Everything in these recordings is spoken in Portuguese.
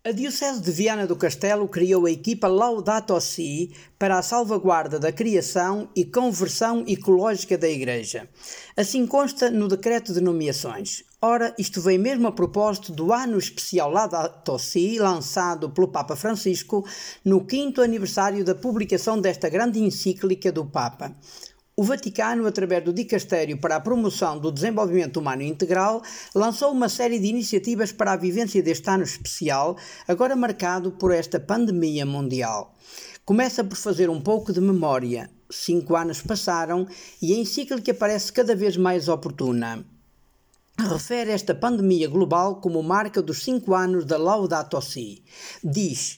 A Diocese de Viana do Castelo criou a equipa Laudato Si para a salvaguarda da criação e conversão ecológica da Igreja. Assim consta no decreto de nomeações. Ora, isto vem mesmo a propósito do ano especial Laudato Si, lançado pelo Papa Francisco no 5º aniversário da publicação desta grande encíclica do Papa. O Vaticano, através do Dicastério para a Promoção do Desenvolvimento Humano Integral, lançou uma série de iniciativas para a vivência deste ano especial, agora marcado por esta pandemia mundial. Começa por fazer um pouco de memória. 5 anos passaram e a encíclica parece cada vez mais oportuna. Refere esta pandemia global como marca dos 5 anos da Laudato Si. Diz: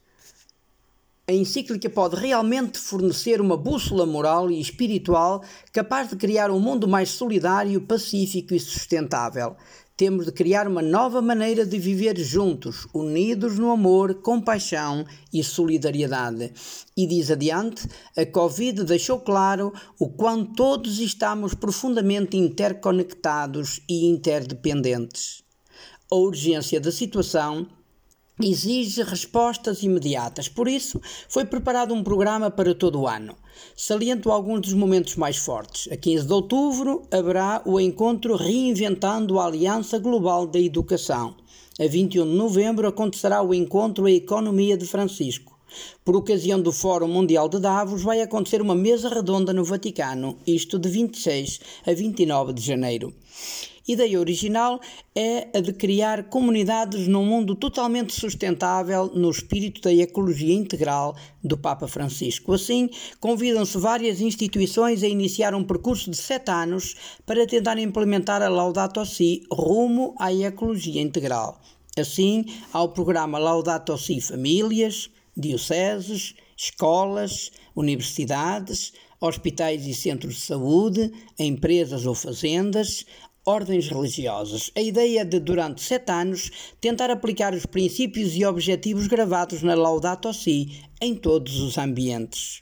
a encíclica pode realmente fornecer uma bússola moral e espiritual capaz de criar um mundo mais solidário, pacífico e sustentável. Temos de criar uma nova maneira de viver juntos, unidos no amor, compaixão e solidariedade. E diz adiante, a Covid deixou claro o quanto todos estamos profundamente interconectados e interdependentes. A urgência da situação exige respostas imediatas, por isso foi preparado um programa para todo o ano. Saliento alguns dos momentos mais fortes. A 15 de outubro haverá o encontro Reinventando a Aliança Global da Educação. A 21 de novembro acontecerá o encontro A Economia de Francisco. Por ocasião do Fórum Mundial de Davos vai acontecer uma mesa redonda no Vaticano, isto de 26 a 29 de janeiro. A ideia original é a de criar comunidades num mundo totalmente sustentável no espírito da ecologia integral do Papa Francisco. Assim, convidam-se várias instituições a iniciar um percurso de 7 anos para tentar implementar a Laudato Si rumo à ecologia integral. Assim, há o programa Laudato Si Famílias, dioceses, escolas, universidades, hospitais e centros de saúde, empresas ou fazendas, ordens religiosas. A ideia é de, durante 7 anos, tentar aplicar os princípios e objetivos gravados na Laudato Si em todos os ambientes.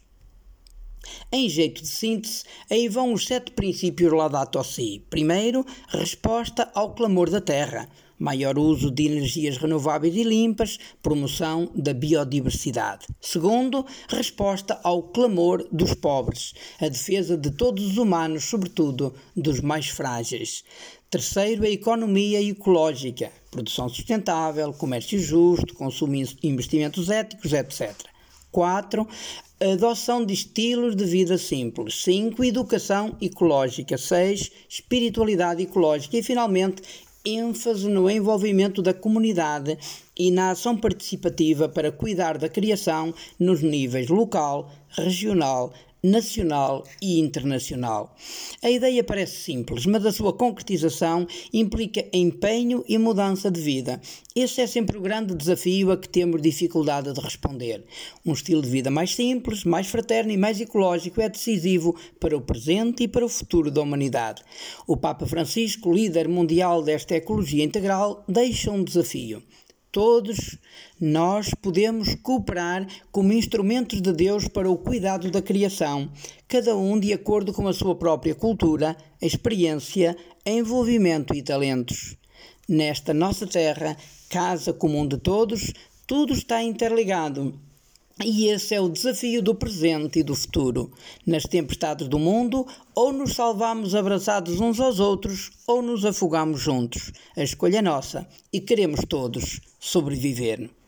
Em jeito de síntese, aí vão os 7 princípios Laudato Si. Primeiro, resposta ao clamor da terra. Maior uso de energias renováveis e limpas, promoção da biodiversidade. Segundo, resposta ao clamor dos pobres, a defesa de todos os humanos, sobretudo dos mais frágeis. Terceiro, a economia ecológica, produção sustentável, comércio justo, consumo e investimentos éticos, etc. 4. Adoção de estilos de vida simples. 5. Educação ecológica. 6. Espiritualidade ecológica. E, finalmente, ênfase no envolvimento da comunidade e na ação participativa para cuidar da criação nos níveis local, regional, nacional e internacional. A ideia parece simples, mas a sua concretização implica empenho e mudança de vida. Esse é sempre o grande desafio a que temos dificuldade de responder. Um estilo de vida mais simples, mais fraterno e mais ecológico é decisivo para o presente e para o futuro da humanidade. O Papa Francisco, líder mundial desta ecologia integral, deixa um desafio. Todos nós podemos cooperar como instrumentos de Deus para o cuidado da criação, cada um de acordo com a sua própria cultura, experiência, envolvimento e talentos. Nesta nossa terra, casa comum de todos, tudo está interligado. E esse é o desafio do presente e do futuro. Nas tempestades do mundo, ou nos salvamos abraçados uns aos outros, ou nos afogamos juntos. A escolha é nossa e queremos todos sobreviver.